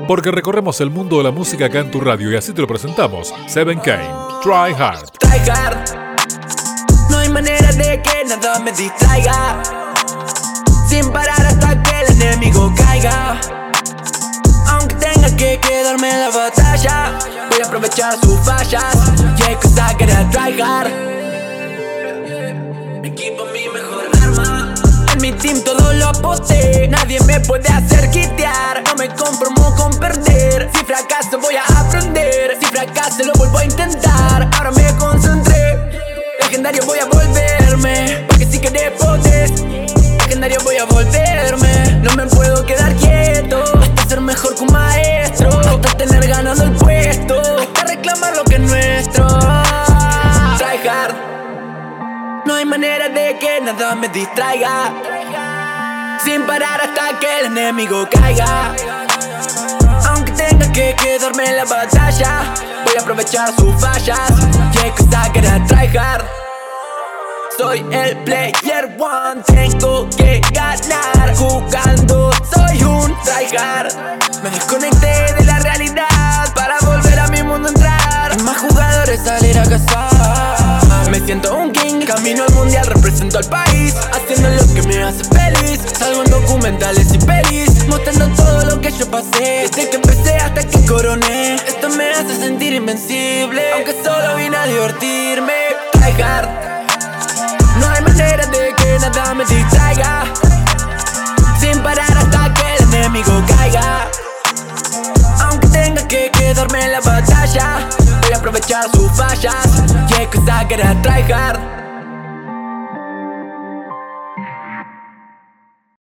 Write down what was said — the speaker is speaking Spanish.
Porque recorremos el mundo de la música acá en tu radio y así te lo presentamos. Seven Kane, Try Hard. Try hard. No hay manera de que nada me distraiga, sin parar hasta que el enemigo caiga. Aunque tenga que quedarme en la batalla, voy a aprovechar sus fallas. Yeah, cause I gotta try hard. Mi equipo, mi mejor arma. En mi team todo lo aposté, nadie me puede hacer quitear. No me conformo con perder, si fracaso voy a aprender. Si fracaso lo vuelvo a intentar, ahora me concentré. Legendario voy a volverme, porque si querés podés. Legendario voy a volverme, no me puedo quedar quieto, hasta ser mejor que un maestro, hasta tener ganando el puesto, hasta reclamar lo que es nuestro. Try hard. No hay manera de que nada me distraiga, sin parar hasta que el enemigo caiga. Aunque tenga que quedarme en la batalla, voy a aprovechar sus fallas. Yeah, cause I gotta try hard. Soy el player one, tengo que ganar. Jugando soy un tryhard. Me desconecté de la realidad para volver a mi mundo entrar. Más jugadores salir a cazar. Me siento un king, camino al mundial, represento al país, haciendo lo que me hace feliz. Salgo en documentales y pelis, mostrando todo lo que yo pasé, desde que empecé hasta que coroné. Esto me hace sentir invencible, aunque solo vine a divertirme. Tryhard. No hay manera de que nada me distraiga, sin parar hasta que el enemigo caiga. Aunque tenga que quedarme en la batalla, voy a aprovechar sus fallas. Yeah, cause I gotta try hard.